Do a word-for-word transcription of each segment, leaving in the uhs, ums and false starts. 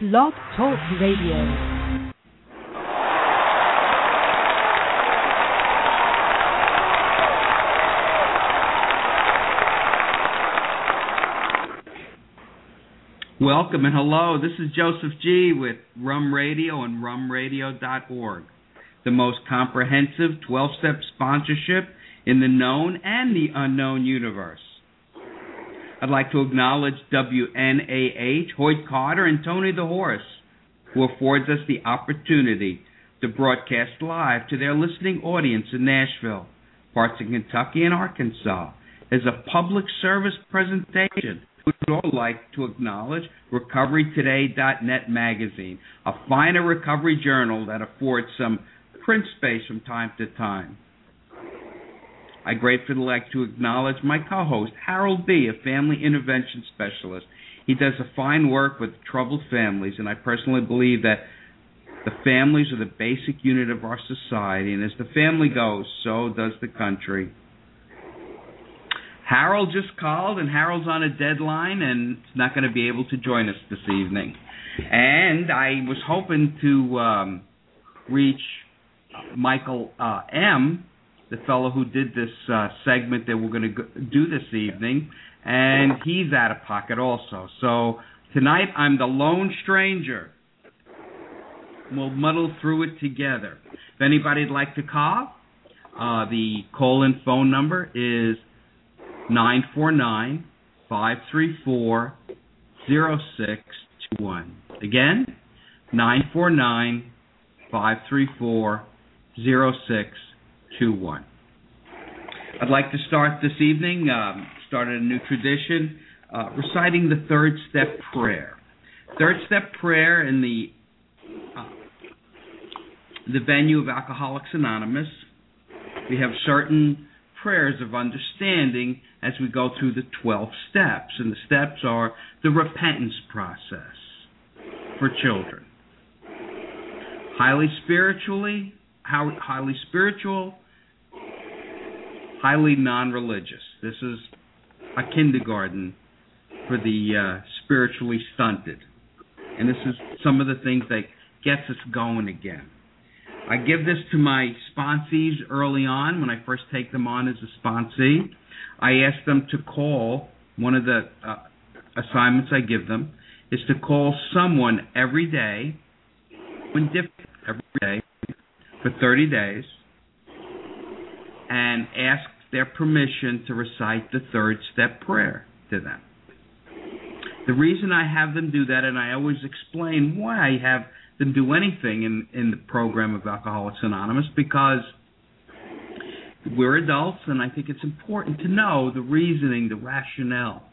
Blog Talk Radio. Welcome and hello, this is Joseph G. with Rum Radio and rum radio dot org, the most comprehensive twelve-step sponsorship in the known and the unknown universe. I'd like to acknowledge W N A H, Hoyt Carter, and Tony the Horse, who affords us the opportunity to broadcast live to their listening audience in Nashville, parts of Kentucky, and Arkansas as a public service presentation. We would all like to acknowledge recovery today dot net magazine, a finer recovery journal that affords some print space from time to time. I gratefully like to acknowledge my co-host, Harold B., a family intervention specialist. He does a fine work with troubled families, and I personally believe that the families are the basic unit of our society, and as the family goes, so does the country. Harold just called, and Harold's on a deadline, and is not going to be able to join us this evening. And I was hoping to um, reach Michael uh, M., the fellow who did this uh, segment that we're going to do this evening, and he's out of pocket also. So tonight I'm the lone stranger. We'll muddle through it together. If anybody'd like to call, uh, the call-in phone number is nine four nine, five three four, zero six two one. Again, nine four nine, five three four, zero six two one. I'd like to start this evening, um, started a new tradition, uh, reciting the third step prayer. Third step prayer in the uh, the venue of Alcoholics Anonymous. We have certain prayers of understanding as we go through the twelve steps. And the steps are the repentance process for children. Highly spiritually, how, highly spiritual, highly non-religious. This is a kindergarten for the uh, spiritually stunted. And this is some of the things that gets us going again. I give this to my sponsees early on when I first take them on as a sponsee. I ask them to call, one of the uh, assignments I give them is to call someone every day, every day, for thirty days, and ask their permission to recite the third step prayer to them. The reason I have them do that, and I always explain why I have them do anything in, in the program of Alcoholics Anonymous, because we're adults, and I think it's important to know the reasoning, the rationale.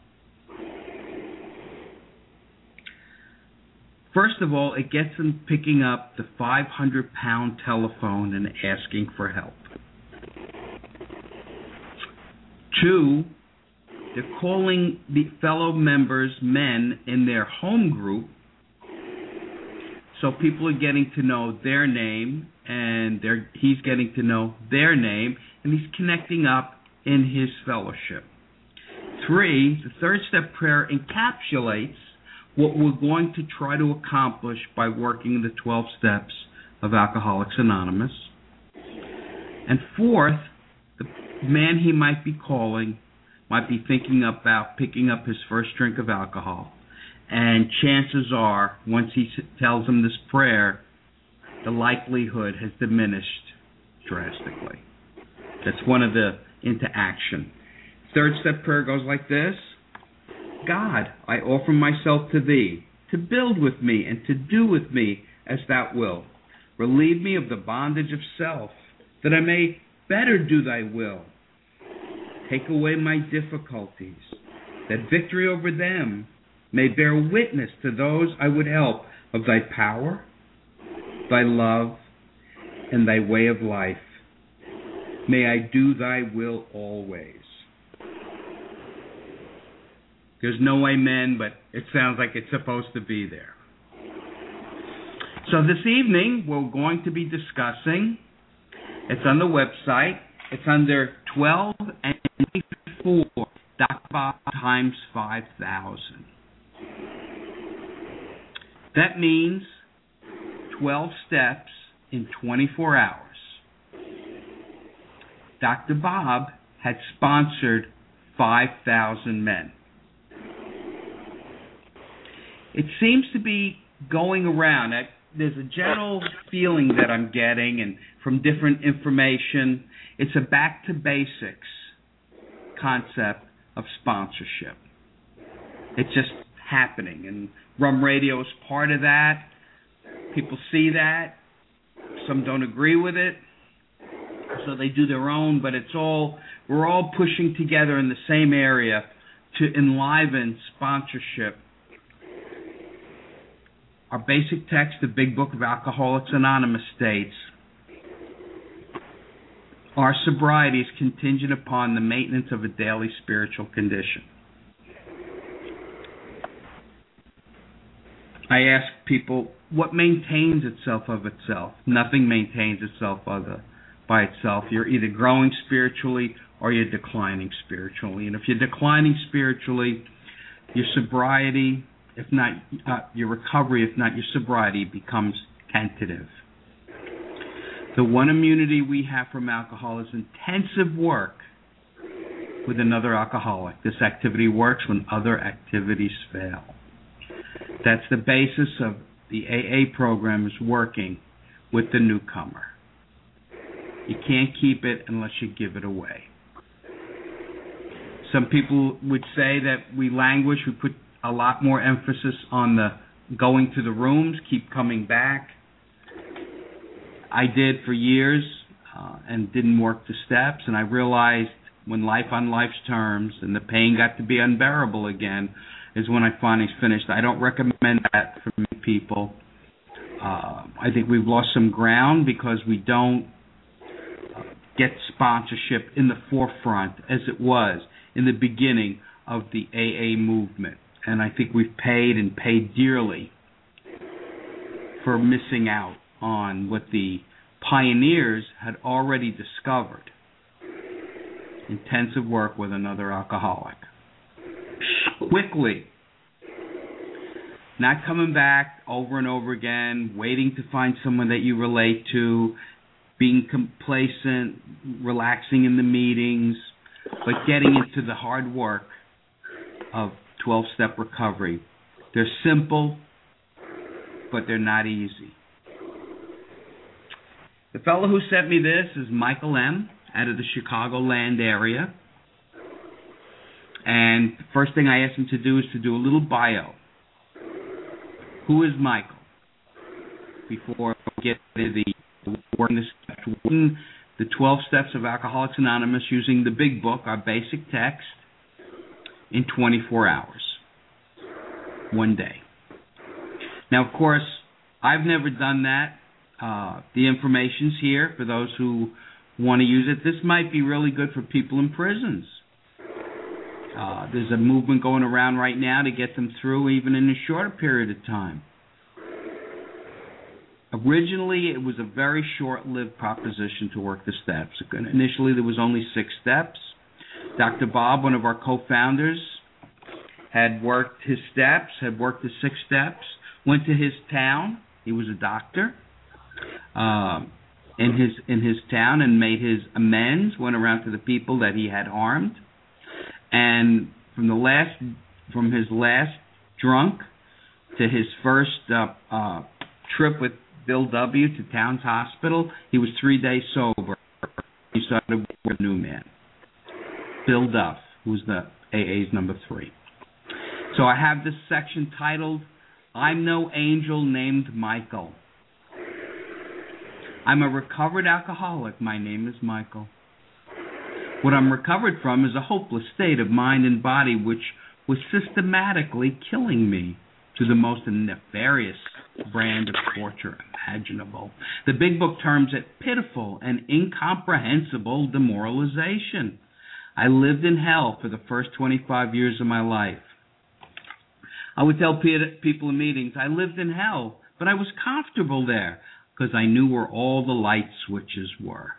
First of all, it gets them picking up the five hundred pound telephone and asking for help. Two, they're calling the fellow members, men, in their home group, so people are getting to know their name, and they're, he's getting to know their name, and he's connecting up in his fellowship. Three, the third step prayer encapsulates what we're going to try to accomplish by working the twelve steps of Alcoholics Anonymous. And fourth, the man he might be calling might be thinking about picking up his first drink of alcohol. And chances are, once he tells him this prayer, the likelihood has diminished drastically. That's one of the into action. Third step prayer goes like this. God, I offer myself to thee, to build with me and to do with me as thou wilt. Relieve me of the bondage of self, that I may better do thy will. Take away my difficulties, that victory over them may bear witness to those I would help of thy power, thy love, and thy way of life. May I do thy will always. There's no amen, but it sounds like it's supposed to be there. So this evening, we're going to be discussing, it's on the website, it's under twelve and twenty-four times five thousand. That means twelve steps in twenty-four hours. Doctor Bob had sponsored five thousand men. It seems to be going around. I, there's a general feeling that I'm getting, and from different information, it's a back to basics concept of sponsorship. It's just happening, and Rum Radio is part of that. People see that. Some don't agree with it, so they do their own, but it's all, we're all pushing together in the same area to enliven sponsorship. Our basic text, the Big Book of Alcoholics Anonymous, states, our sobriety is contingent upon the maintenance of a daily spiritual condition. I ask people, what maintains itself of itself? Nothing maintains itself other by itself. You're either growing spiritually or you're declining spiritually. And if you're declining spiritually, your sobriety, if not uh, your recovery, if not your sobriety, becomes tentative. The one immunity we have from alcohol is intensive work with another alcoholic. This activity works when other activities fail. That's the basis of the A A program, is working with the newcomer. You can't keep it unless you give it away. Some people would say that we languish, we put a lot more emphasis on the going to the rooms, keep coming back. I did for years uh, and didn't work the steps, and I realized when life on life's terms and the pain got to be unbearable again is when I finally finished. I don't recommend that for many people. Uh, I think we've lost some ground because we don't uh, get sponsorship in the forefront as it was in the beginning of the A A movement. And I think we've paid and paid dearly for missing out on what the pioneers had already discovered. Intensive work with another alcoholic. Quickly. Not coming back over and over again, waiting to find someone that you relate to, being complacent, relaxing in the meetings, but getting into the hard work of twelve-step recovery. They're simple, but they're not easy. The fellow who sent me this is Michael M. out of the Chicagoland area. And the first thing I asked him to do is to do a little bio. Who is Michael? Before we get to the working the steps, working the twelve steps of Alcoholics Anonymous using the Big Book, our basic text, in twenty-four hours, one day. Now, of course, I've never done that. Uh, the information's here for those who want to use it. This might be really good for people in prisons. Uh, there's a movement going around right now to get them through even in a shorter period of time. Originally, it was a very short-lived proposition to work the steps. Initially, there was only six steps. Doctor Bob, one of our co-founders, had worked his steps, had worked his six steps, went to his town. He was a doctor uh, in his in his town and made his amends, went around to the people that he had harmed. And from the last, from his last drunk to his first uh, uh, trip with Bill W. to Towns Hospital, he was three days sober. He started with a new man, Bill Duff, who's the A A's number three. So I have this section titled, I'm No Angel Named Michael. I'm a recovered alcoholic. My name is Michael. What I'm recovered from is a hopeless state of mind and body which was systematically killing me to the most nefarious brand of torture imaginable. The Big Book terms it pitiful and incomprehensible demoralization. I lived in hell for the first twenty-five years of my life. I would tell people in meetings, I lived in hell, but I was comfortable there because I knew where all the light switches were.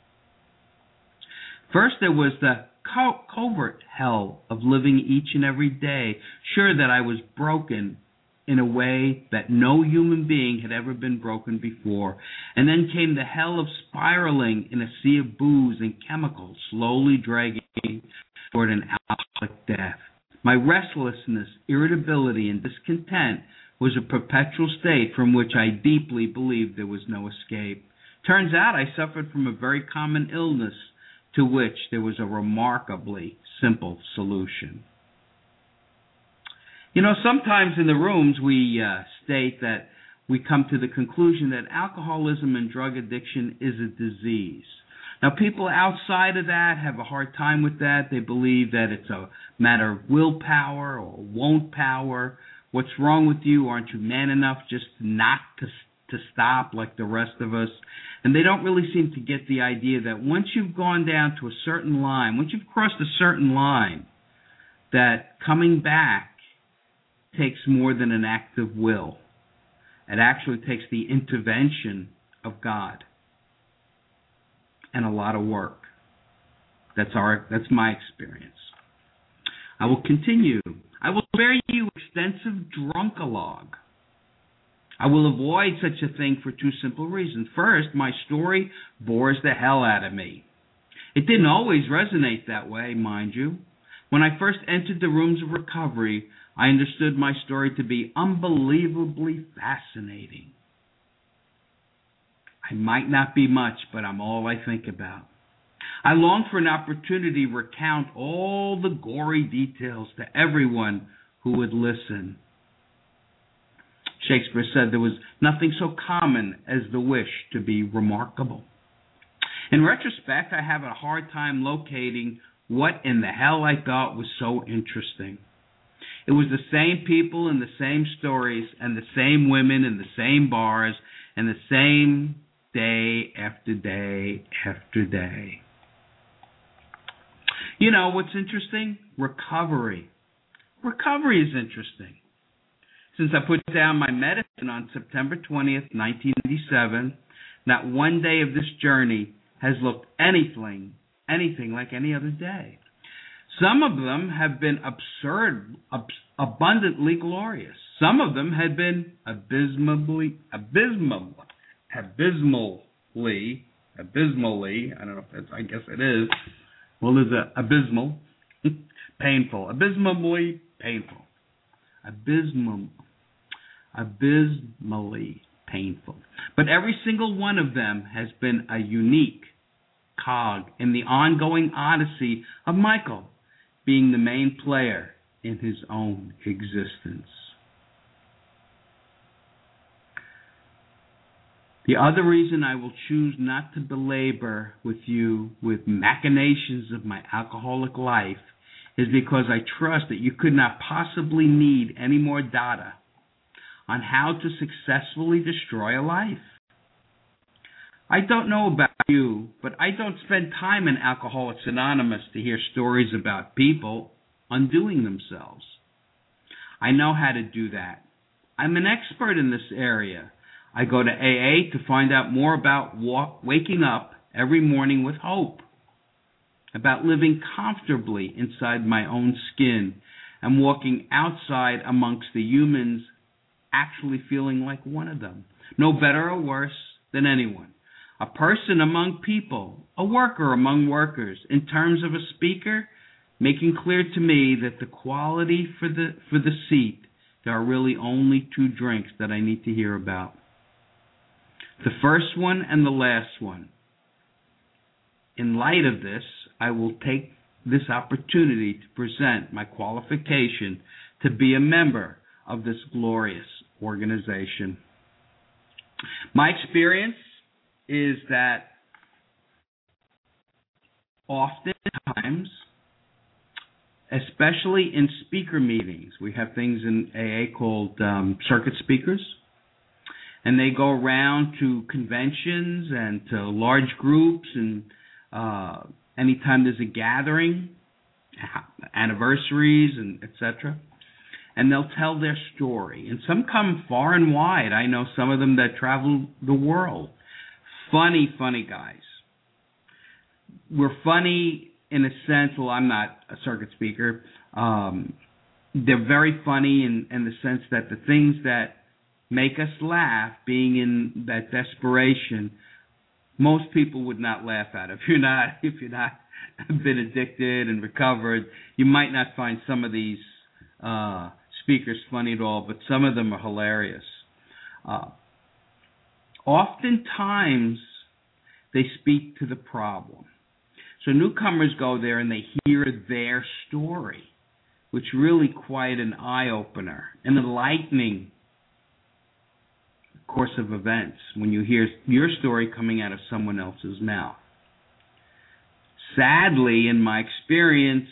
First, there was the co- covert hell of living each and every day, sure that I was broken in a way that no human being had ever been broken before. And then came the hell of spiraling in a sea of booze and chemicals, slowly dragging toward an alcoholic death. My restlessness, irritability, and discontent was a perpetual state from which I deeply believed there was no escape. Turns out I suffered from a very common illness to which there was a remarkably simple solution. You know, sometimes in the rooms we uh, state that we come to the conclusion that alcoholism and drug addiction is a disease. Now, people outside of that have a hard time with that. They believe that it's a matter of willpower or won't power. What's wrong with you? Aren't you man enough just not to to stop like the rest of us? And they don't really seem to get the idea that once you've gone down to a certain line, once you've crossed a certain line, that coming back takes more than an act of will. It actually takes the intervention of God and a lot of work. That's our that's my experience. I will continue. I will spare you extensive drunkalogue. I will avoid such a thing for two simple reasons. First, my story bores the hell out of me. It didn't always resonate that way, mind you. When I first entered the rooms of recovery, I understood my story to be unbelievably fascinating. I might not be much, but I'm all I think about. I longed for an opportunity to recount all the gory details to everyone who would listen. Shakespeare said there was nothing so common as the wish to be remarkable. In retrospect, I have a hard time locating what in the hell I thought was so interesting. It was the same people and the same stories and the same women and the same bars and the same day after day after day. You know what's interesting? Recovery. Recovery is interesting. Since I put down my medicine on September twentieth, nineteen eighty-seven, not one day of this journey has looked anything, anything like any other day. Some of them have been absurd, ab- abundantly glorious. Some of them had been abysmally, abysmal, abysmally, abysmally, I don't know if that's, I guess it is. Well, there's a abysmal, painful, abysmally painful, abysmal, abysmally painful. But every single one of them has been a unique cog in the ongoing odyssey of Michael being the main player in his own existence. The other reason I will choose not to belabor with you with machinations of my alcoholic life is because I trust that you could not possibly need any more data on how to successfully destroy a life. I don't know about you, but I don't spend time in Alcoholics Anonymous to hear stories about people undoing themselves. I know how to do that. I'm an expert in this area. I go to A A to find out more about walk, waking up every morning with hope, about living comfortably inside my own skin and walking outside amongst the humans actually feeling like one of them, no better or worse than anyone. A person among people, a worker among workers, in terms of a speaker, making clear to me that the quality for the for the seat, there are really only two drinks that I need to hear about. The first one and the last one. In light of this, I will take this opportunity to present my qualification to be a member of this glorious organization. My experience is that oftentimes, especially in speaker meetings, we have things in A A called um, circuit speakers, and they go around to conventions and to large groups, and uh, anytime there's a gathering, anniversaries, and et cetera, and they'll tell their story. And some come far and wide. I know some of them that travel the world. Funny, funny guys. We're funny in a sense. Well, I'm not a circuit speaker. Um, they're very funny in, in the sense that the things that make us laugh, being in that desperation, most people would not laugh at. If you're not, if you're not been addicted and recovered, you might not find some of these uh, speakers funny at all, but some of them are hilarious. Uh, oftentimes, they speak to the problem. So newcomers go there and they hear their story, which is really quite an eye-opener, an enlightening course of events when you hear your story coming out of someone else's mouth. Sadly, in my experience,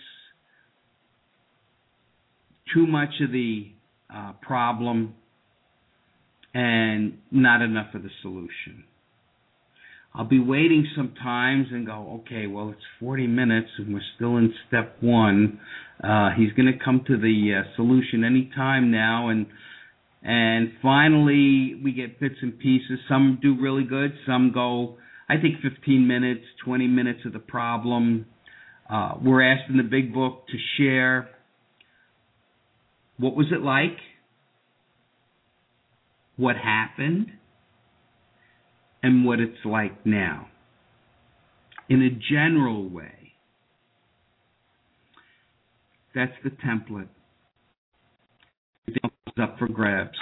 too much of the uh, problem and not enough of the solution. I'll be waiting sometimes and go, okay, well, it's forty minutes and we're still in step one. Uh, he's going to come to the uh, solution any time now. And and finally, we get bits and pieces. Some do really good. Some go, I think, fifteen minutes, twenty minutes of the problem. Uh, we're asked in the big book to share what was it like, what happened, and what it's like now, in a general way. That's the template. Everything else is up for grabs.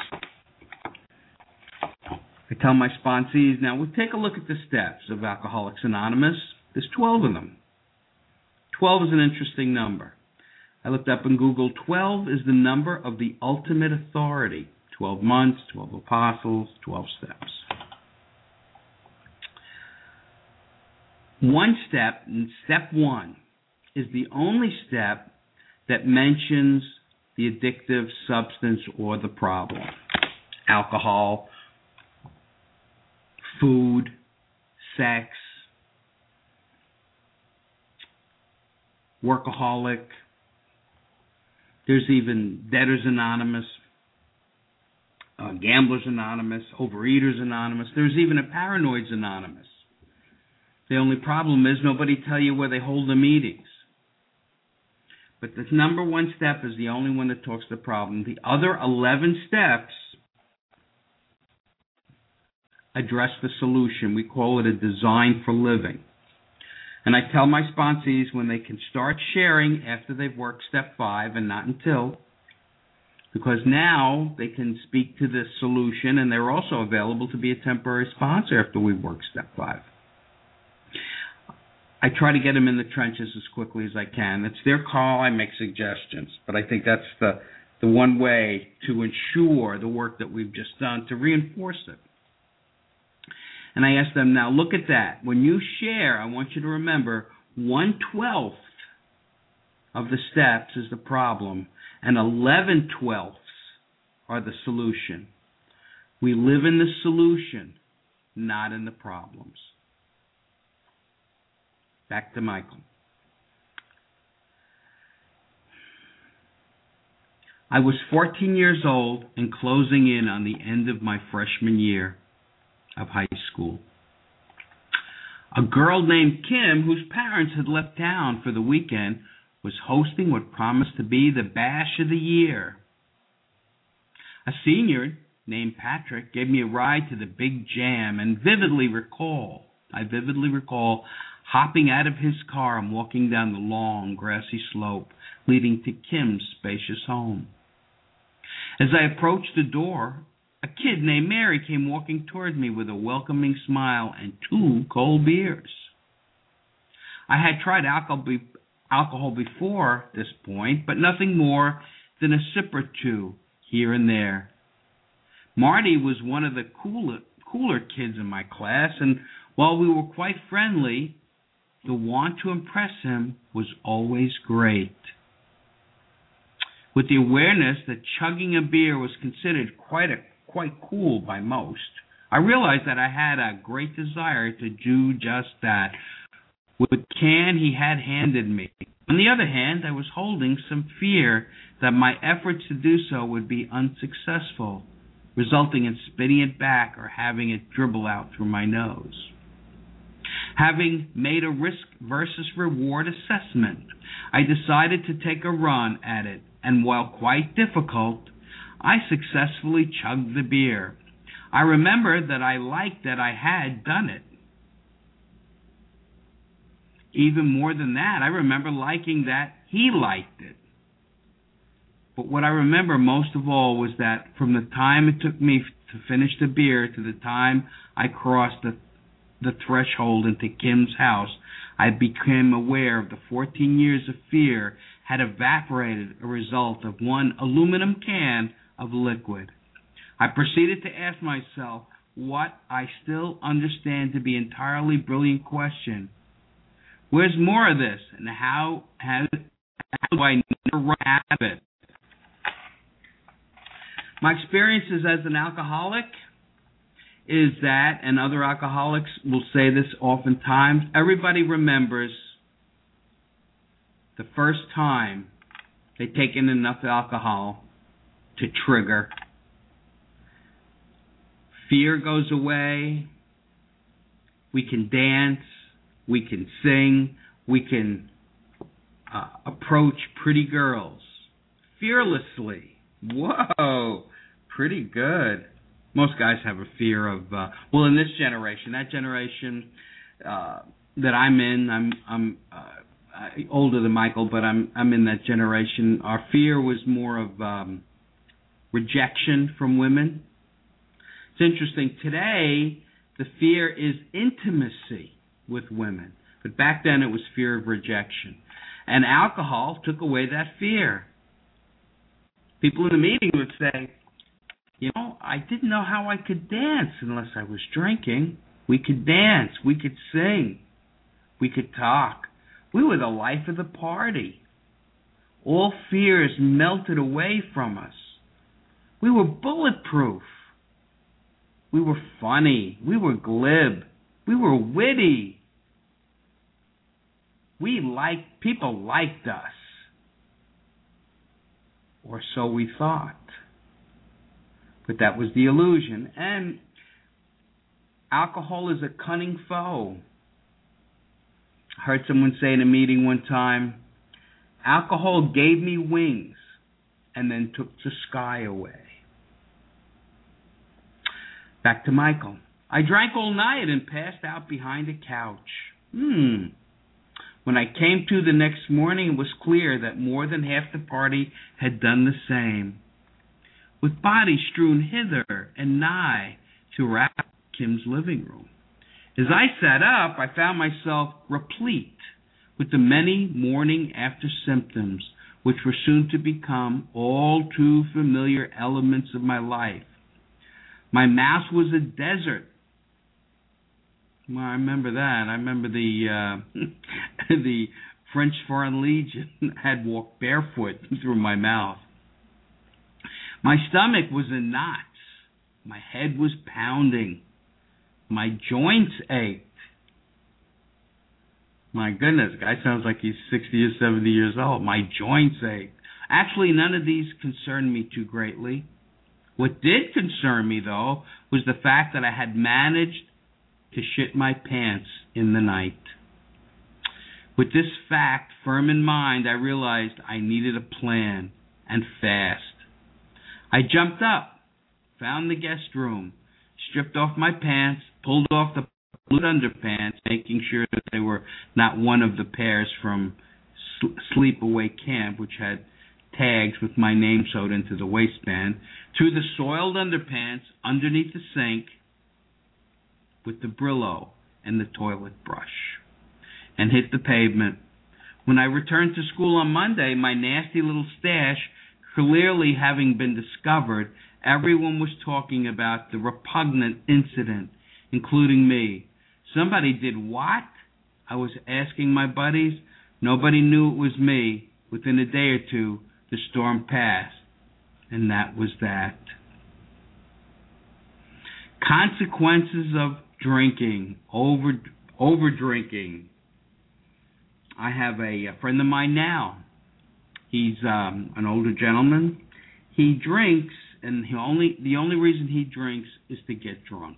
I tell my sponsees, now we'll take a look at the steps of Alcoholics Anonymous. There's twelve of them. twelve is an interesting number. I looked up in Google. twelve is the number of the ultimate authority. twelve months, twelve apostles, twelve steps. One step, step one, is the only step that mentions the addictive substance or the problem. Alcohol, food, sex, workaholic. There's even Debtors Anonymous, uh, Gamblers Anonymous, Overeaters Anonymous. There's even a Paranoids Anonymous. The only problem is nobody tell you where they hold the meetings. But the number one step is the only one that talks the problem. The other eleven steps address the solution. We call it a design for living. And I tell my sponsees when they can start sharing after they've worked step five and not until, because now they can speak to the solution and they're also available to be a temporary sponsor after we've worked step five. I try to get them in the trenches as quickly as I can. It's their call. I make suggestions. But I think that's the, the one way to ensure the work that we've just done, to reinforce it. And I ask them, now look at that. When you share, I want you to remember one-twelfth of the steps is the problem, and eleven twelfths are the solution. We live in the solution, not in the problems. Back to Michael. I was fourteen years old and closing in on the end of my freshman year of high school. A girl named Kim, whose parents had left town for the weekend, was hosting what promised to be the bash of the year. A senior named Patrick gave me a ride to the Big Jam and vividly recall, I vividly recall hopping out of his car and walking down the long, grassy slope leading to Kim's spacious home. As I approached the door, a kid named Mary came walking toward me with a welcoming smile and two cold beers. I had tried alcohol, be- alcohol before this point, but nothing more than a sip or two here and there. Marty was one of the cooler, cooler kids in my class, and while we were quite friendly, the want to impress him was always great. With the awareness that chugging a beer was considered quite a quite cool by most, I realized that I had a great desire to do just that with the can he had handed me. On the other hand, I was holding some fear that my efforts to do so would be unsuccessful, resulting in spitting it back or having it dribble out through my nose. Having made a risk versus reward assessment, I decided to take a run at it and while quite difficult, I successfully chugged the beer. I remember that I liked that I had done it. Even more than that, I remember liking that he liked it. But what I remember most of all was that from the time it took me to finish the beer to the time I crossed the, the threshold into Kim's house, I became aware of the fourteen years of fear had evaporated a result of one aluminum can of liquid. I proceeded to ask myself what I still understand to be an entirely brilliant question. Where's more of this, and how, how, how do I never run out of it? My experiences as an alcoholic is that, and other alcoholics will say this oftentimes, everybody remembers the first time they've taken enough alcohol to trigger. Fear goes away. We can dance. We can sing. We can uh, approach pretty girls fearlessly. Whoa, pretty good. Most guys have a fear of, uh, well, in this generation, that generation uh, that I'm in, I'm I'm uh, older than Michael, but I'm I'm in that generation. Our fear was more of um, rejection from women. It's interesting. Today, the fear is intimacy with women, but back then it was fear of rejection. And alcohol took away that fear. People in the meeting would say, you know, I didn't know how I could dance unless I was drinking. We could dance. We could sing. We could talk. We were the life of the party. All fears melted away from us. We were bulletproof. We were funny. We were glib. We were witty. We liked, people liked us. Or so we thought. But that was the illusion. And alcohol is a cunning foe. I heard someone say in a meeting one time, alcohol gave me wings and then took the sky away. Back to Michael. I drank all night and passed out behind a couch. Hmm. When I came to the next morning, it was clear that more than half the party had done the same. With bodies strewn hither and nigh throughout Kim's living room. As I sat up, I found myself replete with the many morning after symptoms which were soon to become all too familiar elements of my life. My mouth was a desert. Well, I remember that. I remember the uh, the French Foreign Legion had walked barefoot through my mouth. My stomach was in knots. My head was pounding. My joints ached. My goodness, the guy sounds like he's sixty or seventy years old. My joints ached. Actually, none of these concerned me too greatly. What did concern me, though, was the fact that I had managed to shit my pants in the night. With this fact firm in mind, I realized I needed a plan, and fast. I jumped up, found the guest room, stripped off my pants, pulled off the blue underpants, making sure that they were not one of the pairs from Sleepaway Camp, which had tags with my name sewed into the waistband, threw the soiled underpants underneath the sink with the Brillo and the toilet brush, and hit the pavement. When I returned to school on Monday, my nasty little stash clearly having been discovered, everyone was talking about the repugnant incident, including me. Somebody did what? I was asking my buddies. Nobody knew it was me. Within a day or two, the storm passed, and that was that. Consequences of drinking, over over drinking. I have a, a friend of mine now. He's um, an older gentleman. He drinks, and he only the only reason he drinks is to get drunk.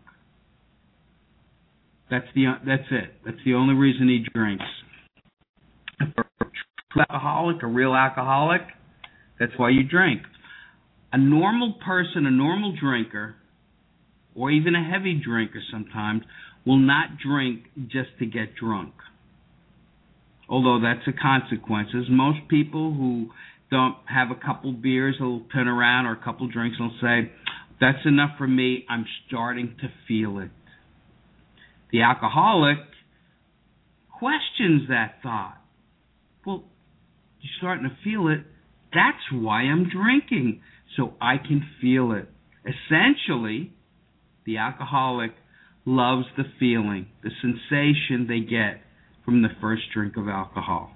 That's the that's it. That's the only reason he drinks. For a true alcoholic, a real alcoholic, That's why you drink. A normal person, a normal drinker, or even a heavy drinker sometimes, will not drink just to get drunk. Although that's the consequences. Most people who don't have a couple beers will turn around, or a couple drinks, and will say, that's enough for me, I'm starting to feel it. The alcoholic questions that thought. Well, you're starting to feel it. That's why I'm drinking, so I can feel it. Essentially, the alcoholic loves the feeling, the sensation they get from the first drink of alcohol.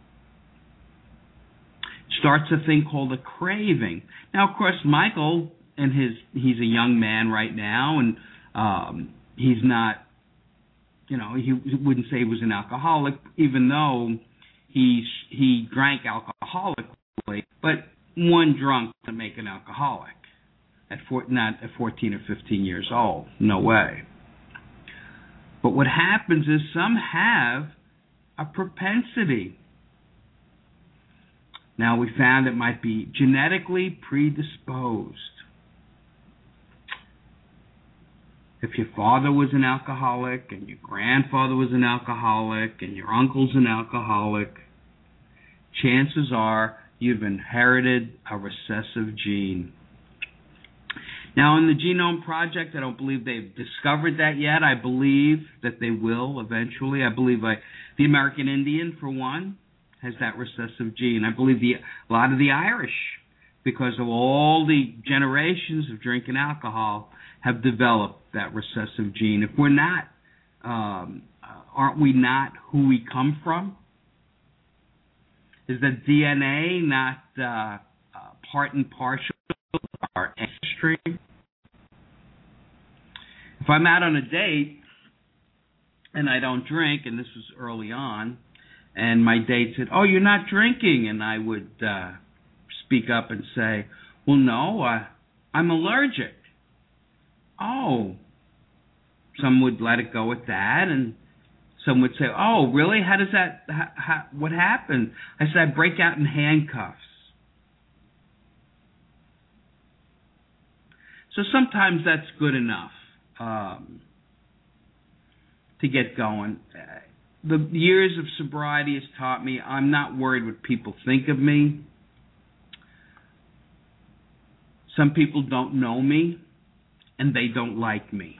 Starts a thing called a craving. Now, of course, Michael, and his he's a young man right now, and um, he's not, you know, he wouldn't say he was an alcoholic, even though he he drank alcoholically, but one drunk to make an alcoholic at four, not at fourteen or fifteen years old. No way. But what happens is some have a propensity. Now, we found it might be genetically predisposed. If your father was an alcoholic, and your grandfather was an alcoholic, and your uncle's an alcoholic, chances are you've inherited a recessive gene. Now, in the Genome Project, I don't believe they've discovered that yet. I believe that they will eventually. I believe I, the American Indian, for one, has that recessive gene. I believe the, a lot of the Irish, because of all the generations of drinking alcohol, have developed that recessive gene. If we're not, um, aren't we not who we come from? Is the D N A not uh, uh, part and parcel of our ancestry? If I'm out on a date and I don't drink, and this was early on, and my date said, oh, you're not drinking, and I would uh, speak up and say, well, no, uh, I'm allergic. Oh, some would let it go at that, and some would say, oh, really? How does that, how, how, what happened? I said, I break out in handcuffs. So sometimes that's good enough um, to get going. The years of sobriety has taught me I'm not worried what people think of me. Some people don't know me, and they don't like me.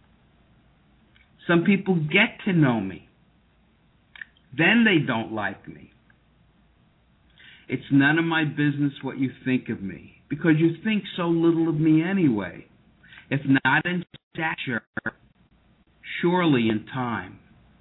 Some people get to know me, then they don't like me. It's none of my business what you think of me, because you think so little of me anyway. If not in stature, surely in time.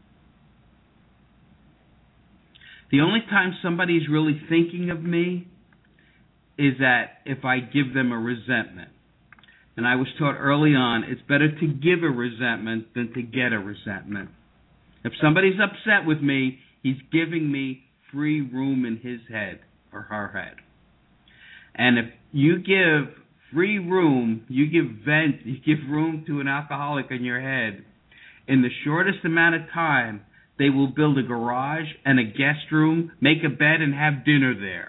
The only time somebody's really thinking of me is that if I give them a resentment. And I was taught early on, it's better to give a resentment than to get a resentment. If somebody's upset with me, he's giving me free room in his head or her head. And if you give free room, you give vent, you give room to an alcoholic in your head, in the shortest amount of time, they will build a garage and a guest room, make a bed, and have dinner there.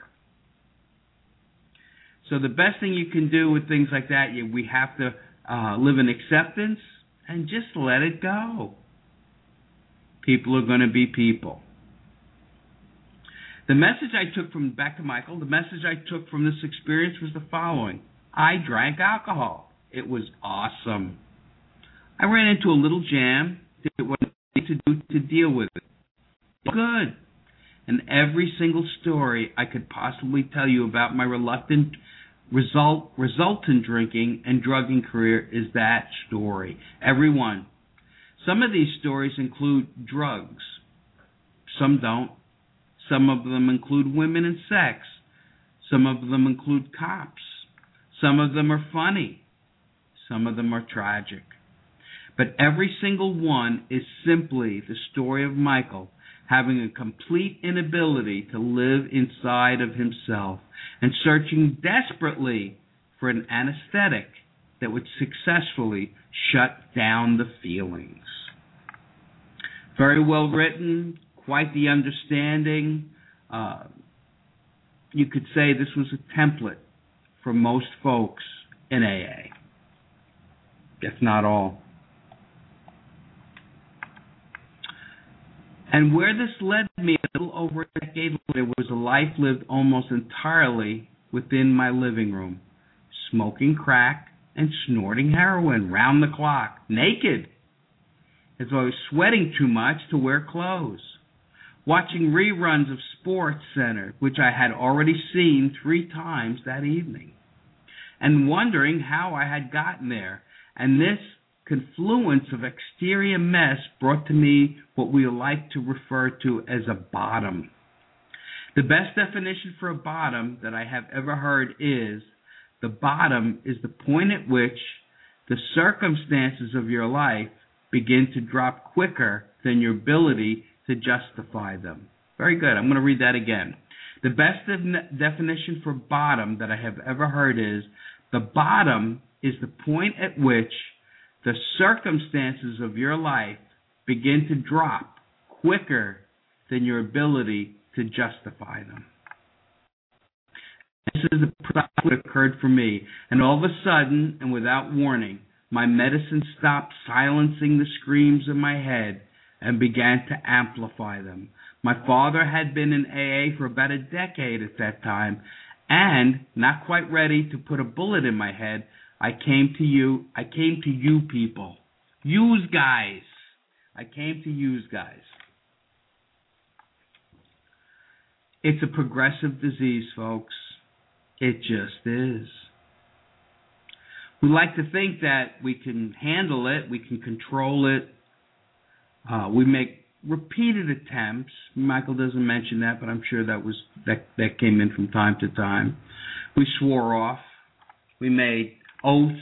So the best thing you can do with things like that, you, we have to uh, live in acceptance and just let it go. People are going to be people. The message I took from, back to Michael, the message I took from this experience was the following. I drank alcohol. It was awesome. I ran into a little jam, did what I needed to do to deal with it. Good. And every single story I could possibly tell you about my reluctant result resultant drinking and drugging career is that story. Every one. Some of these stories include drugs. Some don't. Some of them include women and sex. Some of them include cops. Some of them are funny. Some of them are tragic. But every single one is simply the story of Michael having a complete inability to live inside of himself and searching desperately for an anesthetic that would successfully shut down the feelings. Very well written, quite the understanding. Uh, you could say this was a template for most folks in A A. If not all. And where this led me a little over a decade later was a life lived almost entirely within my living room, smoking crack and snorting heroin round the clock, naked, as though I was sweating too much to wear clothes, watching reruns of Sports Center, which I had already seen three times that evening, and wondering how I had gotten there. And this confluence of exterior mess brought to me what we like to refer to as a bottom. The best definition for a bottom that I have ever heard is, the bottom is the point at which the circumstances of your life begin to drop quicker than your ability to justify them. Very good. I'm going to read that again. The best de- definition for bottom that I have ever heard is, the bottom is the point at which the circumstances of your life begin to drop quicker than your ability to justify them. This is what occurred for me, and all of a sudden, and without warning, my medicine stopped silencing the screams in my head and began to amplify them. My father had been in A A for about a decade at that time, and, not quite ready to put a bullet in my head, I came to you, I came to you people. Yous guys. I came to yous guys. It's a progressive disease, folks. It just is. We like to think that we can handle it, we can control it. Uh, we make repeated attempts. Michael doesn't mention that, but I'm sure that was that, that came in from time to time. We swore off. We made oaths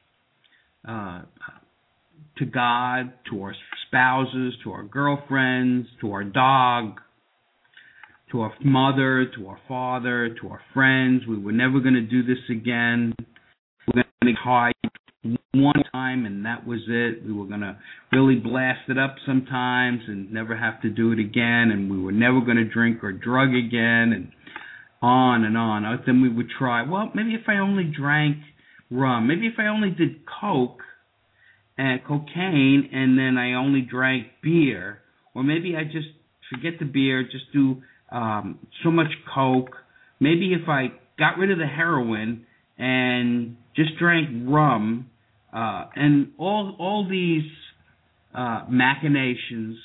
uh, to God, to our spouses, to our girlfriends, to our dog, to our mother, to our father, to our friends. We were never going to do this again. We were going to hide one time, and that was it. We were going to really blast it up sometimes and never have to do it again, and we were never going to drink or drug again, and on and on. Then we would try, well, maybe if I only drank rum, maybe if I only did coke and cocaine, and then I only drank beer, or maybe I just forget the beer, just do um, so much coke. Maybe if I got rid of the heroin and just drank rum, uh, and all all these uh, machinations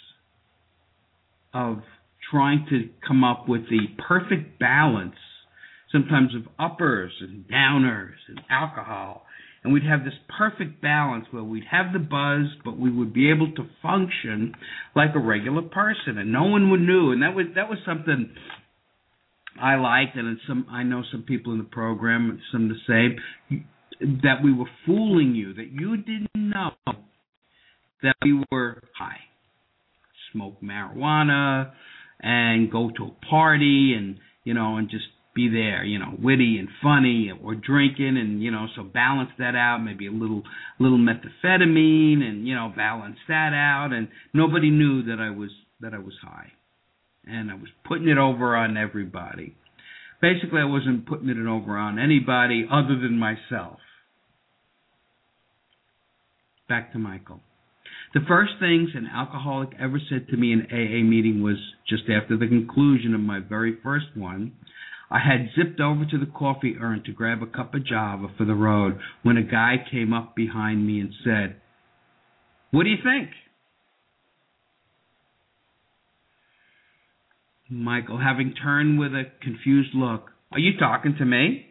of trying to come up with the perfect balance, sometimes of uppers and downers and alcohol. And we'd have this perfect balance where we'd have the buzz, but we would be able to function like a regular person, and no one would know. And that was that was something I liked, and some I know some people in the program, some the same, that we were fooling you, that you didn't know that we were high, smoke marijuana, and go to a party, and you know, and just be there, you know, witty and funny, or drinking, and you know, so balance that out. Maybe a little, little methamphetamine, and you know, balance that out. And nobody knew that I was that I was high, and I was putting it over on everybody. Basically, I wasn't putting it over on anybody other than myself. Back to Michael. The first things an alcoholic ever said to me in A A meeting was just after the conclusion of my very first one. I had zipped over to the coffee urn to grab a cup of Java for the road when a guy came up behind me and said, "What do you think?" Michael, having turned with a confused look, "Are you talking to me?"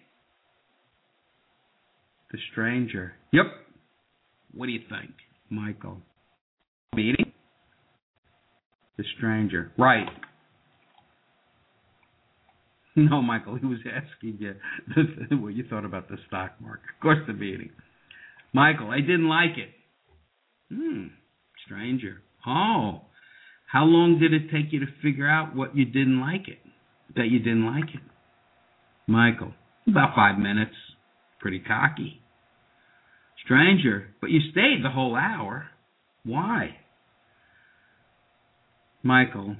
The stranger, "Yep." "What do you think?" Michael, "Meeting?" The stranger, "Right." No, Michael, he was asking you what you thought about the stock market. Of course, the meeting. Michael, I didn't like it. Hmm, stranger. Oh, how long did it take you to figure out what you didn't like it, that you didn't like it? Michael, about five minutes. Pretty cocky. Stranger, but you stayed the whole hour. Why? Michael,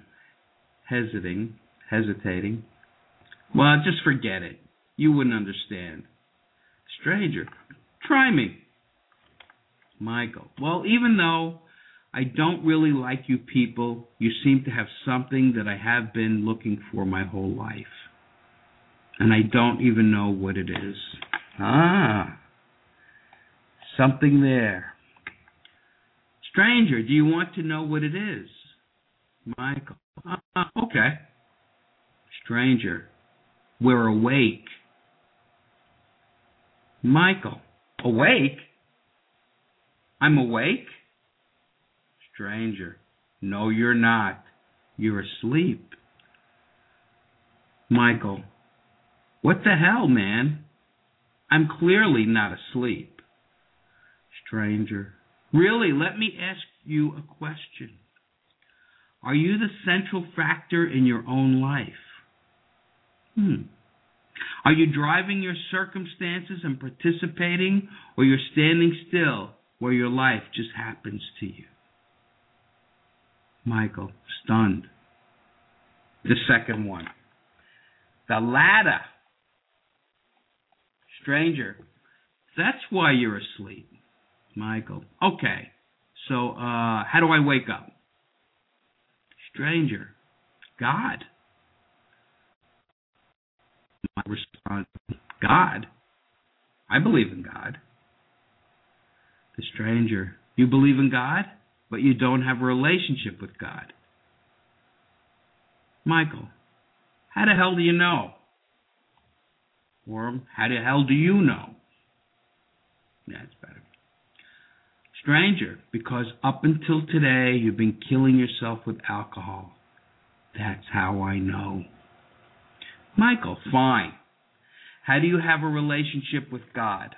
hesitating, hesitating. Well, just forget it. You wouldn't understand. Stranger, try me. Michael, well, even though I don't really like you people, you seem to have something that I have been looking for my whole life. And I don't even know what it is. Ah, something there. Stranger, do you want to know what it is? Michael, ah, okay. Stranger, we're awake. Michael, awake? I'm awake? Stranger, no, you're not. You're asleep. Michael, what the hell, man? I'm clearly not asleep. Stranger, really, let me ask you a question. Are you the central factor in your own life? Hmm. Are you driving your circumstances and participating, or you're standing still where your life just happens to you? Michael, stunned. The second one. The latter. Stranger, that's why you're asleep. Michael, okay. So, uh, how do I wake up? Stranger, God. My response, God? I believe in God. The stranger, you believe in God, but you don't have a relationship with God. Michael, how the hell do you know? Or how the hell do you know? That's better. Stranger, because up until today you've been killing yourself with alcohol. That's how I know. Michael, fine. How do you have a relationship with God?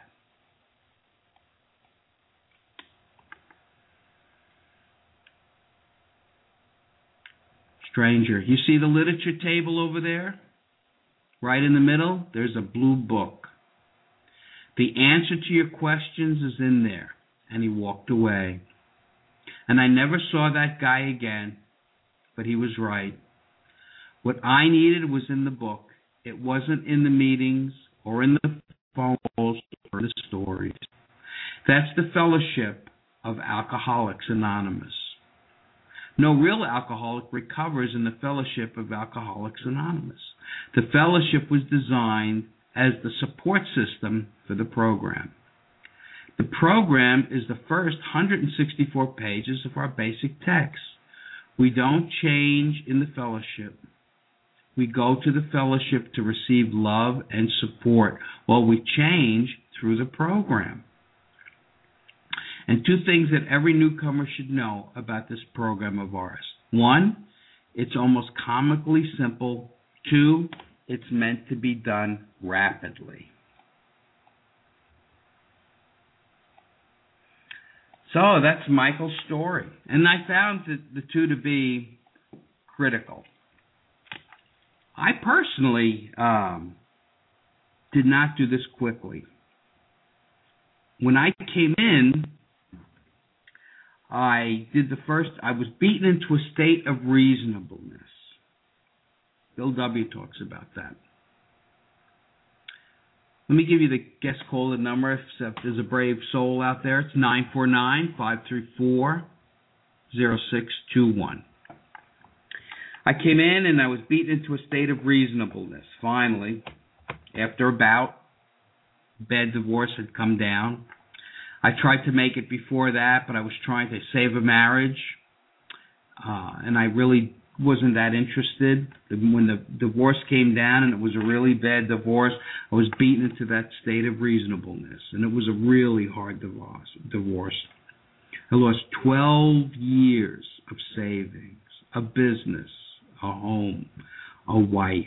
Stranger, you see the literature table over there? Right in the middle, there's a blue book. The answer to your questions is in there. And he walked away. And I never saw that guy again, but he was right. What I needed was in the book. It wasn't in the meetings or in the phone calls or the stories. That's the fellowship of Alcoholics Anonymous. No real alcoholic recovers in the fellowship of Alcoholics Anonymous. The fellowship was designed as the support system for the program. The program is the first one hundred sixty-four pages of our basic text. We don't change in the fellowship. We go to the fellowship to receive love and support while we change through the program. And two things that every newcomer should know about this program of ours. One, it's almost comically simple. Two, it's meant to be done rapidly. So that's Michael's story. And I found the, the two to be critical. I personally um, did not do this quickly. When I came in, I did the first, I was beaten into a state of reasonableness. Bill W. talks about that. Let me give you the guest caller number if there's a brave soul out there. It's nine four nine, five three four, zero six two one. I came in and I was beaten into a state of reasonableness. Finally, after a bout, bad divorce had come down. I tried to make it before that, but I was trying to save a marriage, uh, and I really wasn't that interested. When the divorce came down and it was a really bad divorce, I was beaten into that state of reasonableness, and it was a really hard divorce. divorce. I lost twelve years of savings, a business, a home, a wife.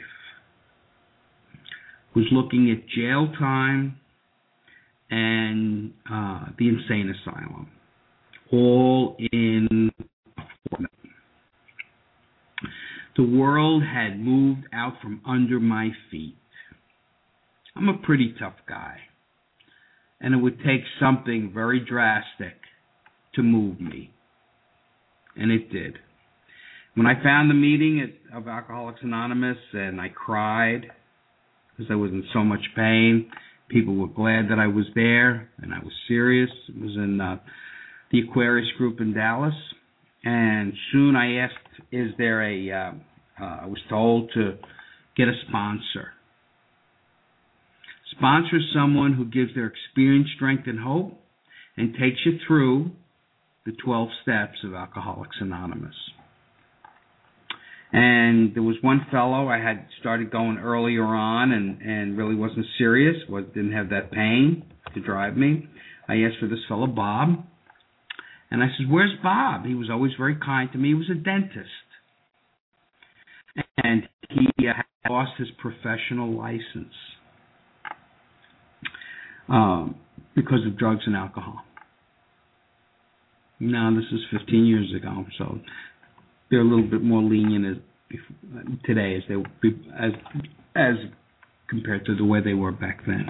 Was looking at jail time and uh, the insane asylum, all in a fortnight. The world had moved out from under my feet. I'm a pretty tough guy, and it would take something very drastic to move me, and it did. When I found the meeting at, of Alcoholics Anonymous, and I cried because I was in so much pain, People were glad that I was there, and I was serious. It was in uh, the Aquarius Group in Dallas. And soon I asked, is there a, uh, uh, I was told to get a sponsor. Sponsor someone who gives their experience, strength, and hope and takes you through the twelve steps of Alcoholics Anonymous. And there was one fellow I had started going earlier on and, and really wasn't serious, was, didn't have that pain to drive me. I asked for this fellow, Bob. And I said, where's Bob? He was always very kind to me. He was a dentist. And he uh, had lost his professional license um, because of drugs and alcohol. Now, this is fifteen years ago, so they're a little bit more lenient as, today as they as as compared to the way they were back then.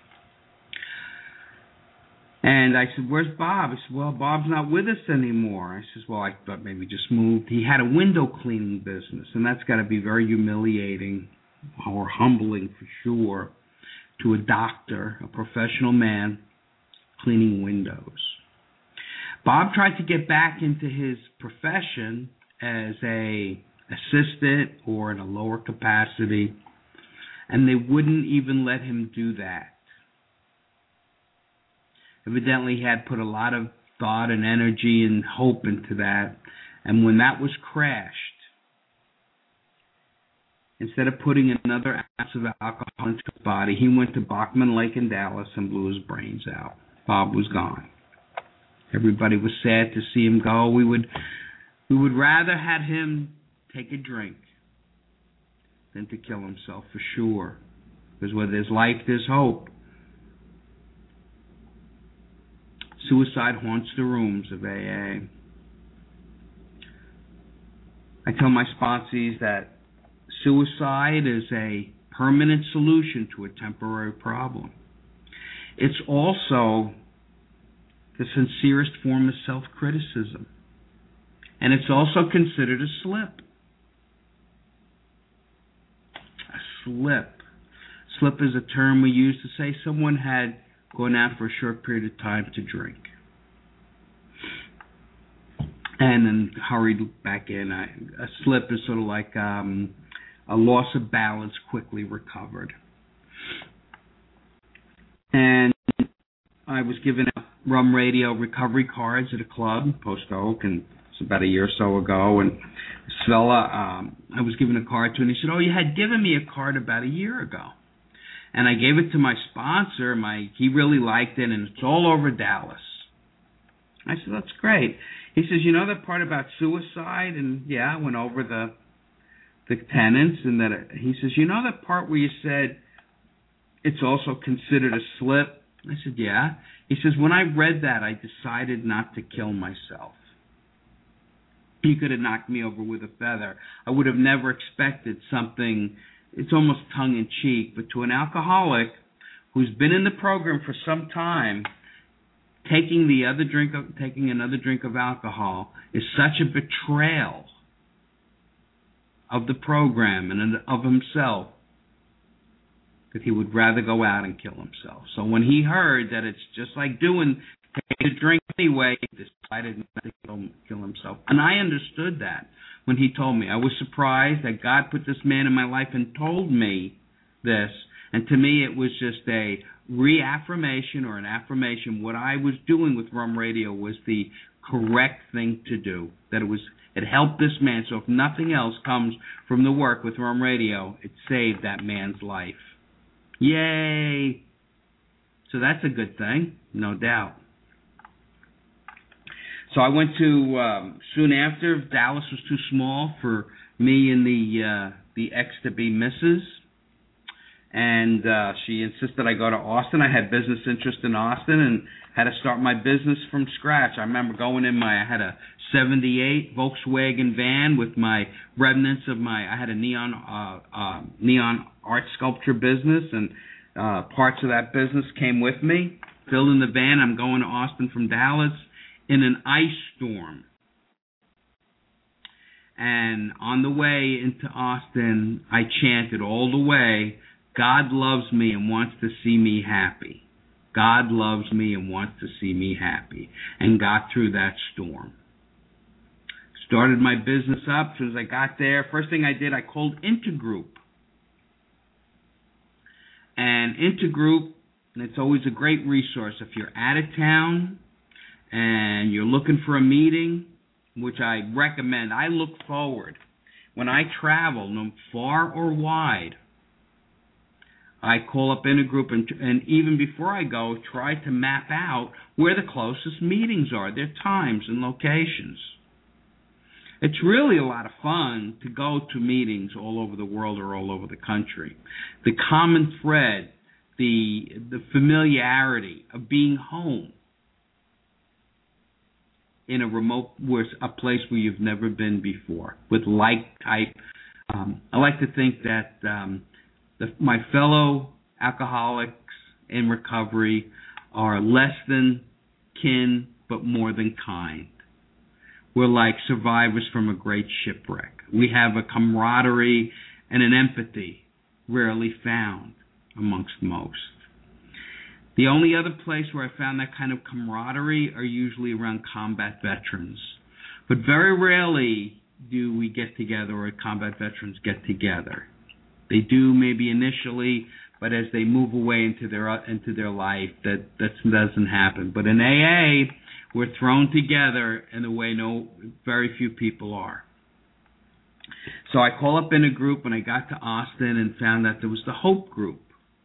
And I said, where's Bob? He said, well, Bob's not with us anymore. I said, well, I thought maybe just moved. He had a window cleaning business, and that's got to be very humiliating or humbling for sure to a doctor, a professional man, cleaning windows. Bob tried to get back into his profession as a assistant or in a lower capacity, and they wouldn't even let him do that. Evidently, he had put a lot of thought and energy and hope into that. And when that was crashed, instead of putting another ounce of alcohol into his body, he went to Bachman Lake in Dallas and blew his brains out. Bob was gone. Everybody was sad to see him go. We would, we would rather had him take a drink than to kill himself, for sure. Because where there's life, there's hope. Suicide haunts the rooms of A A. I tell my sponsees that suicide is a permanent solution to a temporary problem. It's also the sincerest form of self-criticism. And it's also considered a slip. A slip. Slip is a term we use to say someone had gone out for a short period of time to drink and then hurried back in. I, a slip is sort of like um, a loss of balance quickly recovered. And I was given out Rum Radio recovery cards at a club, Post Oak, and it's about a year or so ago, and this fella, um, I was given a card to, and he said, oh, you had given me a card about a year ago. And I gave it to my sponsor. My he really liked it, and it's all over Dallas. I said, that's great. He says, you know that part about suicide? And yeah, I went over the the tenets, and that it, he says, you know that part where you said it's also considered a slip? I said, yeah. He says, when I read that, I decided not to kill myself. He could have knocked me over with a feather. I would have never expected something. It's almost tongue-in-cheek, but to an alcoholic who's been in the program for some time, taking the other drink of, taking another drink of alcohol is such a betrayal of the program and of himself that he would rather go out and kill himself. So when he heard that it's just like doing take a drink anyway, he decided not to kill, kill himself. And I understood that. When he told me, I was surprised that God put this man in my life and told me this. And to me, it was just a reaffirmation or an affirmation. What I was doing with Rum Radio was the correct thing to do. That it was, it helped this man. So if nothing else comes from the work with Rum Radio, it saved that man's life. Yay! So that's a good thing, no doubt. So I went to, um, soon after, Dallas was too small for me and the uh, the ex to be Missus And uh, she insisted I go to Austin. I had business interest in Austin and had to start my business from scratch. I remember going in my, I had a seventy-eight Volkswagen van with my remnants of my, I had a neon uh, uh, neon art sculpture business, and uh, parts of that business came with me. Filled in the van. I'm going to Austin from Dallas in an ice storm. And on the way into Austin, I chanted all the way, God loves me and wants to see me happy. God loves me and wants to see me happy. And got through that storm. Started my business up. As soon as I got there, first thing I did, I called Intergroup. And Intergroup, and it's always a great resource. If you're out of town and you're looking for a meeting, which I recommend, I look forward. When I travel, no far or wide, I call up Intergroup, and, and even before I go, try to map out where the closest meetings are, their times and locations. It's really a lot of fun to go to meetings all over the world or all over the country. The common thread, the the familiarity of being home in a remote, where a place where you've never been before, with like type. Um, I like to think that um, the, my fellow alcoholics in recovery are less than kin, but more than kind. We're like survivors from a great shipwreck. We have a camaraderie and an empathy rarely found amongst most. The only other place where I found that kind of camaraderie are usually around combat veterans. But very rarely do we get together or combat veterans get together. They do maybe initially, but as they move away into their into their life, that, that doesn't happen. But in A A, we're thrown together in a way no very few people are. So I call up in a group, and I got to Austin and found that there was the Hope Group.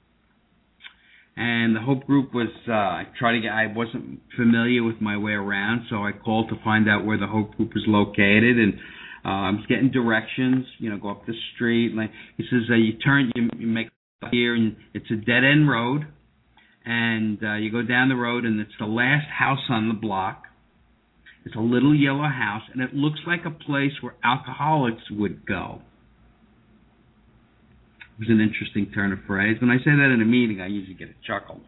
And the Hope Group was, uh, I tried to get, I wasn't familiar with my way around, so I called to find out where the Hope Group was located, and uh, I was getting directions, you know, go up the street. And I, he says, uh, you turn, you, you make here, and it's a dead-end road. And uh, you go down the road, and it's the last house on the block. It's a little yellow house, and it looks like a place where alcoholics would go. It was an interesting turn of phrase. When I say that in a meeting, I usually get a chuckle.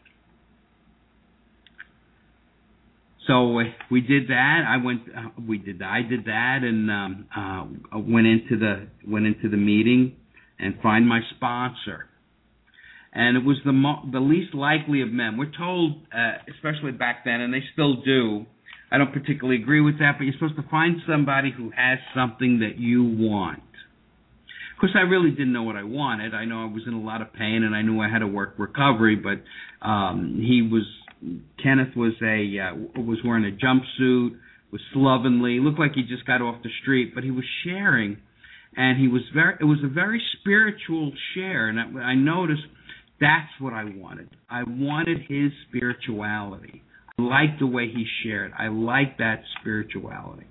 So uh, we did that. I went. Uh, we did. I did that, and um, uh, went into the went into the meeting and find my sponsor. And it was the mo- the least likely of men. We're told, uh, especially back then, and they still do, I don't particularly agree with that, but you're supposed to find somebody who has something that you want. Of course, I really didn't know what I wanted. I know I was in a lot of pain, and I knew I had to work recovery, but um, he was, Kenneth was a uh, was wearing a jumpsuit, was slovenly, looked like he just got off the street, but he was sharing, and he was very, it was a very spiritual share, and I, I noticed that's what I wanted. I wanted his spirituality. I liked the way he shared. I liked that spirituality.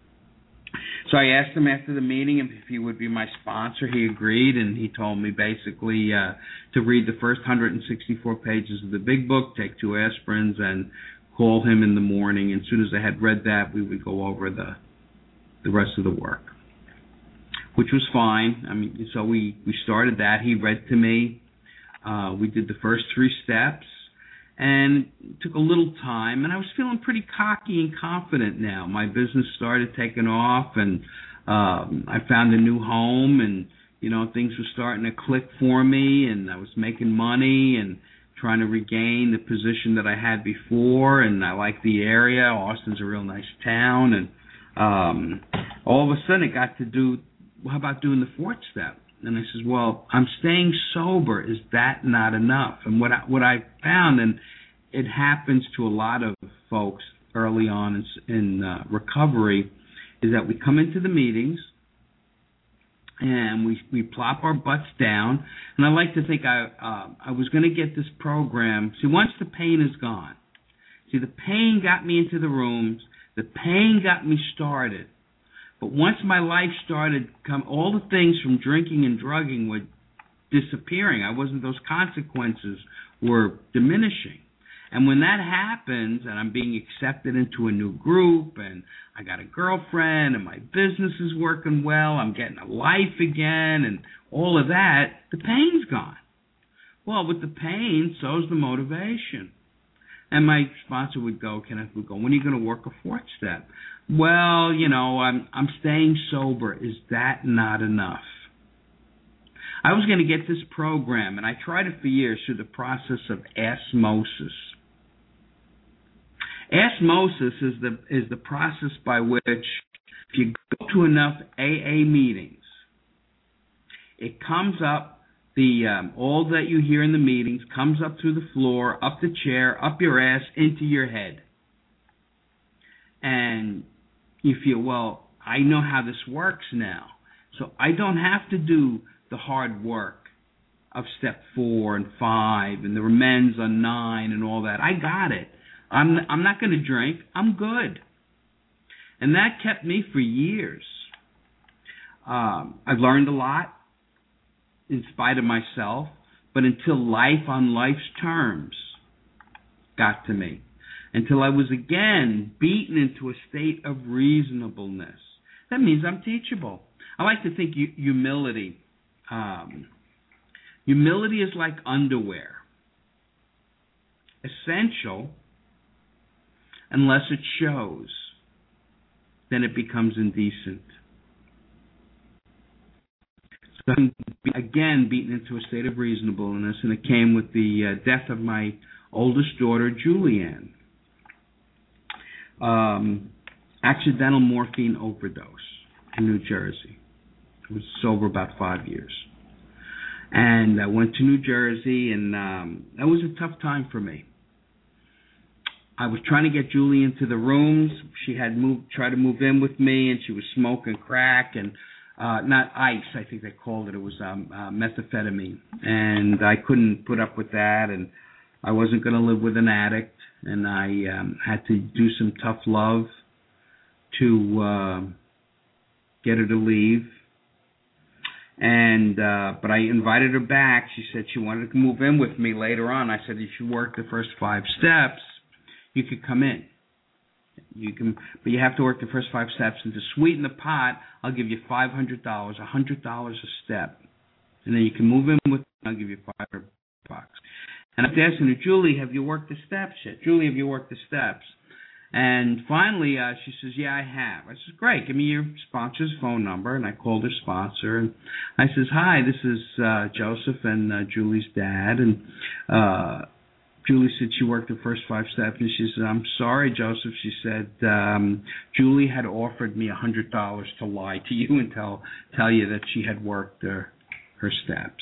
So I asked him after the meeting if he would be my sponsor. He agreed, and he told me basically uh, to read the first one hundred sixty-four pages of the big book, take two aspirins, and call him in the morning. And as soon as I had read that, we would go over the the rest of the work, which was fine. I mean, so we, we started that. He read to me. Uh, we did the first three steps, and it took a little time, and I was feeling pretty cocky and confident now. My business started taking off, and um, I found a new home, and, you know, things were starting to click for me, and I was making money and trying to regain the position that I had before, and I liked the area. Austin's a real nice town, and um, all of a sudden it got to do, well, how about doing the fourth step? And I says, well, I'm staying sober. Is that not enough? And what I, what I found, and it happens to a lot of folks early on in, in uh, recovery, is that we come into the meetings and we we plop our butts down. And I like to think I uh, I was going to get this program. See, once the pain is gone, see, the pain got me into the rooms. The pain got me started. But once my life started, come all the things from drinking and drugging were disappearing. I wasn't, those consequences were diminishing. And when that happens, and I'm being accepted into a new group, and I got a girlfriend, and my business is working well, I'm getting a life again, and all of that, the pain's gone. Well, with the pain, so's the motivation. And my sponsor would go, Kenneth would go, when are you going to work a fourth step? Well, you know, I'm I'm staying sober. Is that not enough? I was going to get this program, and I tried it for years through the process of osmosis. Osmosis is the is the process by which, if you go to enough A A meetings, it comes up, the um, all that you hear in the meetings comes up through the floor, up the chair, up your ass, into your head. And you feel, well, I know how this works now. So I don't have to do the hard work of step four and five and the remens on nine and all that. I got it. I'm I'm not going to drink. I'm good. And that kept me for years. Um, I've learned a lot in spite of myself, but until life on life's terms got to me, until I was again beaten into a state of reasonableness. That means I'm teachable. I like to think humility. Um, humility is like underwear. Essential unless it shows. Then it becomes indecent. So I'm again beaten into a state of reasonableness, and it came with the uh, death of my oldest daughter, Julianne. Um, accidental morphine overdose in New Jersey. I was sober about five years. And I went to New Jersey, and um, that was a tough time for me. I was trying to get Julie into the rooms. She had moved, tried to move in with me, and she was smoking crack and uh, not ice, I think they called it. It was um, uh, methamphetamine. And I couldn't put up with that, and I wasn't going to live with an addict, and I um, had to do some tough love to uh, get her to leave. And uh, but I invited her back. She said she wanted to move in with me later on. I said, if you work the first five steps, you could come in. You can, but you have to work the first five steps. And to sweeten the pot, I'll give you five hundred dollars, one hundred dollars a step, and then you can move in with me. I'll give you five hundred bucks. And I was asking her, Julie, have you worked the steps yet? Julie, have you worked the steps? And finally, uh, she says, yeah, I have. I said, great, give me your sponsor's phone number. And I called her sponsor. And I says, hi, this is uh, Joseph and uh, Julie's dad. And uh, Julie said she worked the first five steps. And she said, I'm sorry, Joseph. She said, um, Julie had offered me one hundred dollars to lie to you and tell tell you that she had worked her, her steps.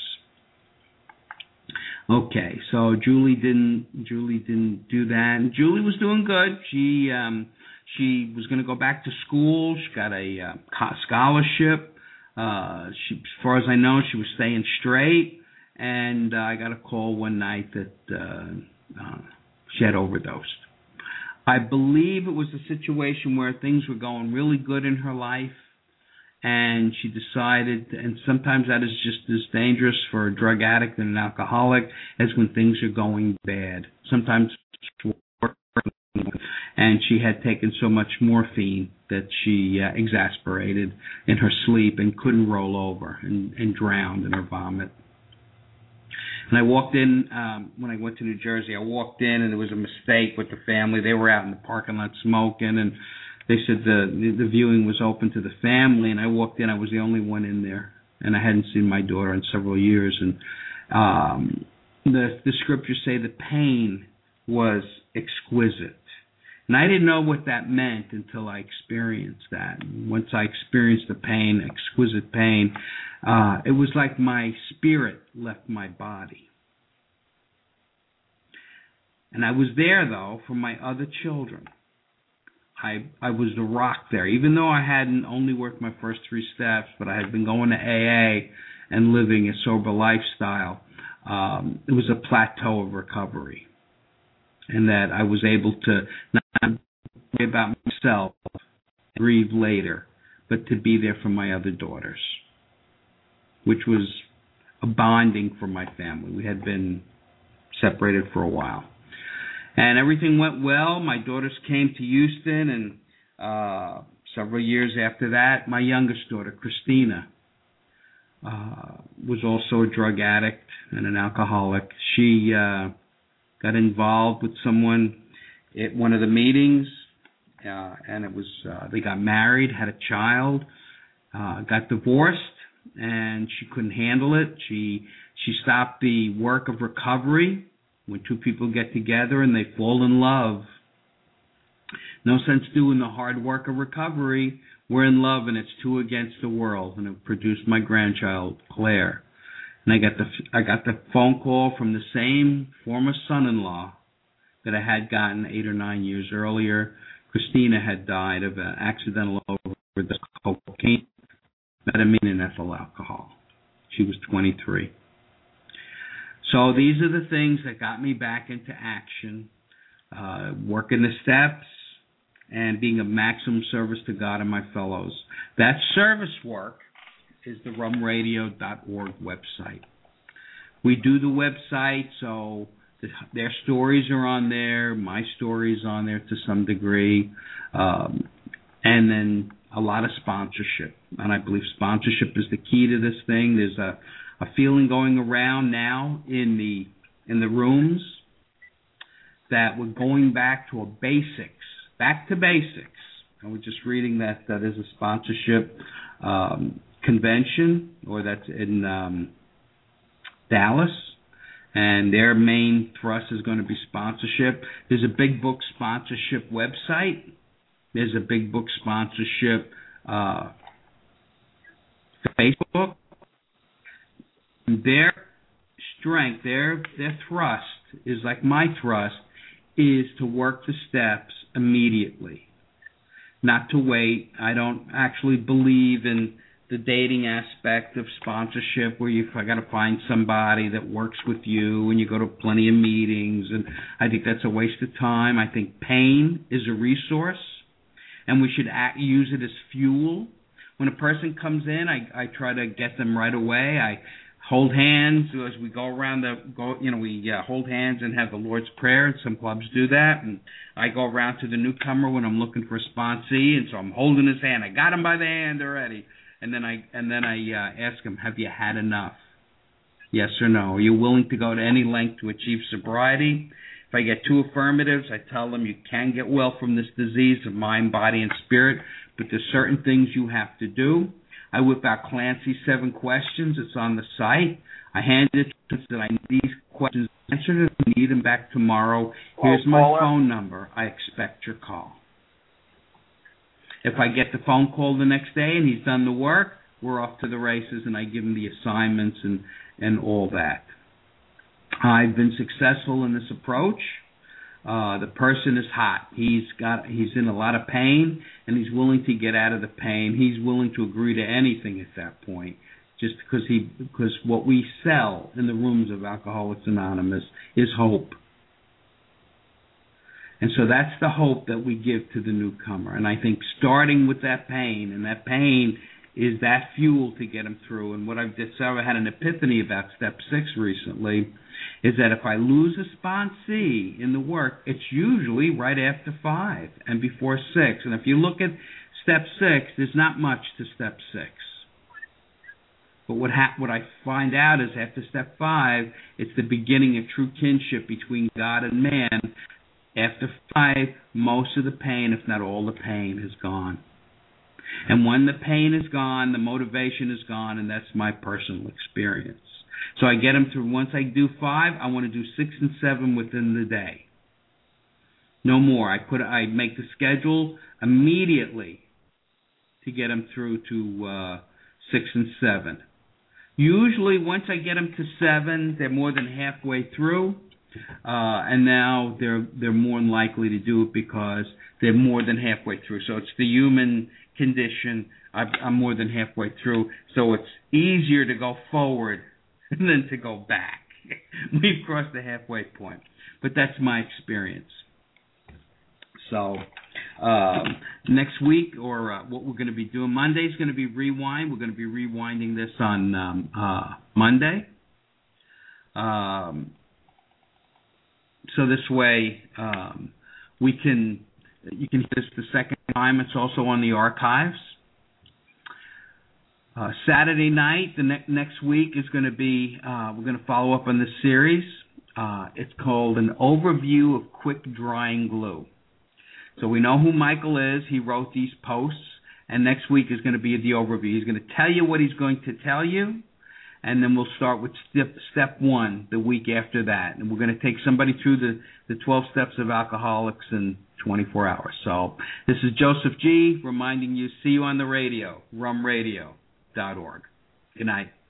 Okay, so Julie didn't. Julie didn't do that. And Julie was doing good. She um, she was going to go back to school. She got a uh, scholarship. Uh, she, as far as I know, she was staying straight. And uh, I got a call one night that uh, uh, she had overdosed. I believe it was a situation where things were going really good in her life. And she decided, and sometimes that is just as dangerous for a drug addict and an alcoholic as when things are going bad. Sometimes, and she had taken so much morphine that she uh, exasperated in her sleep and couldn't roll over and, and drowned in her vomit. And I walked in, um, when I went to New Jersey, I walked in and there was a mistake with the family. They were out in the parking lot smoking, and they said the the viewing was open to the family, and I walked in. I was the only one in there, and I hadn't seen my daughter in several years. And um, the the scriptures say the pain was exquisite, and I didn't know what that meant until I experienced that. And once I experienced the pain, exquisite pain, uh, it was like my spirit left my body. And I was there though for my other children. I, I was the rock there, even though I hadn't only worked my first three steps, but I had been going to A A and living a sober lifestyle. Um, it was a plateau of recovery, and that I was able to not worry about myself, grieve later, but to be there for my other daughters, which was a bonding for my family. We had been separated for a while. And everything went well. My daughters came to Houston, and uh, several years after that, my youngest daughter, Christina, uh, was also a drug addict and an alcoholic. She uh, got involved with someone at one of the meetings, uh, and it was uh, they got married, had a child, uh, got divorced, and she couldn't handle it. She she stopped the work of recovery. When two people get together and they fall in love, no sense doing the hard work of recovery. We're in love, and it's two against the world. And it produced my grandchild, Claire. And I got the I got the phone call from the same former son-in-law that I had gotten eight or nine years earlier. Christina had died of an accidental overdose of cocaine, methamphetamine, and ethyl alcohol. She was twenty-three. So these are the things that got me back into action, uh, working the steps and being of maximum service to God and my fellows. That service work is the rum radio dot org website. We do the website, so the, their stories are on there, my stories on there to some degree, um, and then a lot of sponsorship. And I believe sponsorship is the key to this thing. There's a A feeling going around now in the in the rooms that we're going back to a basics, back to basics. I was just reading that that is a sponsorship um, convention, or that's in um, Dallas, and their main thrust is going to be sponsorship. There's a big book sponsorship website. There's a big book sponsorship uh, Facebook. Their strength, their their thrust is like my thrust, is to work the steps immediately, not to wait. I don't actually believe in the dating aspect of sponsorship where you I got to find somebody that works with you and you go to plenty of meetings, and I think that's a waste of time. I think pain is a resource, and we should act, use it as fuel. When a person comes in, I, I try to get them right away. I hold hands as we go around the, go, you know, we uh, hold hands and have the Lord's Prayer, and some clubs do that. And I go around to the newcomer when I'm looking for a sponsee, and so I'm holding his hand. I got him by the hand already, and then I and then I uh, ask him, "Have you had enough? Yes or no? Are you willing to go to any length to achieve sobriety?" If I get two affirmatives, I tell them you can get well from this disease of mind, body, and spirit, but there's certain things you have to do. I whip out Clancy's seven questions. It's on the site. I hand it to them that I need these questions answered. If you need them back tomorrow, here's my phone number. I expect your call. If I get the phone call the next day and he's done the work, we're off to the races, and I give him the assignments and, and all that. I've been successful in this approach. Uh, the person is hot. He's got. He's in a lot of pain, and he's willing to get out of the pain. He's willing to agree to anything at that point, just because he because what we sell in the rooms of Alcoholics Anonymous is hope. And so that's the hope that we give to the newcomer. And I think starting with that pain, and that pain is that fuel to get him through. And what I've discovered, I had an epiphany about step six recently, is that if I lose a sponsee in the work, it's usually right after five and before six. And if you look at step six, there's not much to step six. But what ha- what I find out is after step five, it's the beginning of true kinship between God and man. After five, most of the pain, if not all the pain, is gone. And when the pain is gone, the motivation is gone, and that's my personal experience. So I get them through. Once I do five, I want to do six and seven within the day. No more. I put. I make the schedule immediately to get them through to uh, six and seven. Usually, once I get them to seven, they're more than halfway through, uh, and now they're they're more likely to do it because they're more than halfway through. So it's the human condition. I've, I'm more than halfway through, so it's easier to go forward than to go back. We've crossed the halfway point, but that's my experience. So um, next week, or uh, what we're going to be doing, Monday's going to be rewind. We're going to be rewinding this on um, uh, Monday. Um, so this way um, we can, you can hear this the second time. It's also on the archives. Uh, Saturday night, the ne- next week is going to be, uh, we're going to follow up on this series. Uh, it's called An Overview of Quick Drying Glue. So we know who Michael is. He wrote these posts, and next week is going to be the overview. He's going to tell you what he's going to tell you, and then we'll start with step, step one the week after that. And we're going to take somebody through the, the twelve steps of alcoholics in twenty-four hours. So this is Joseph G. reminding you, see you on the radio, rum radio dot org. Good night.